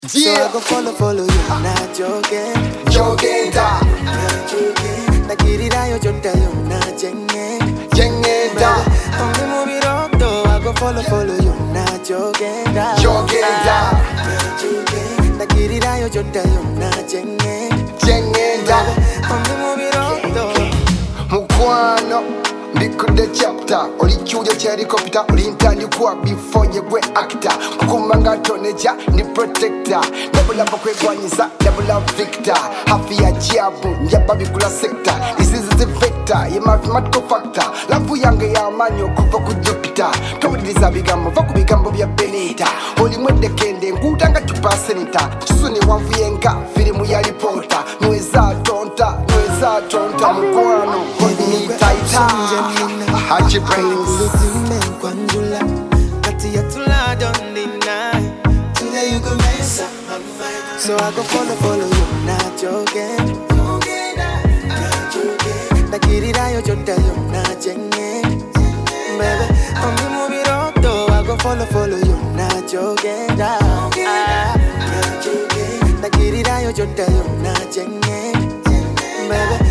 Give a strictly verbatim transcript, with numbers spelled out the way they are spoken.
So I go follow, follow you, not joking. Joking da, Not joking. Nakirira yo jota yo, not jenge. jenge da, On the movie roto, I go follow, follow you, not joking. joking da, Not joking. Nakirira yo jota yo, not jenge. jenge da. On the movie roto. Mukwano, ndikude chapter. Olichuja cherikopita, olintandikwa before yegwe actor. Kukumanga toneja, ni protector. Nebula bakwekwanyisa, nebula victor. Hafi ya chiabu, njaba bikula sector. Isizi zi vector, ye mathematical factor. Lampu yange ya manyo kuva ku Jupiter. Tawuliriza bigambo, va ku bigambo bya Benita. Oli mwede kende, ngutanga chupa senita. Suni wanvuyenga, filimu ya reporter. Nweza tonta, nweza tonta. Mukwano, hold me tighter. Hachi brains. So I go follow, follow you, not joking. Not joking. Nakirira yo jota yo, not jenge. Baby, on the movie roto, I go follow, follow you, not joking. Not joking. Nakirira yo jota yo, not jenge. Baby.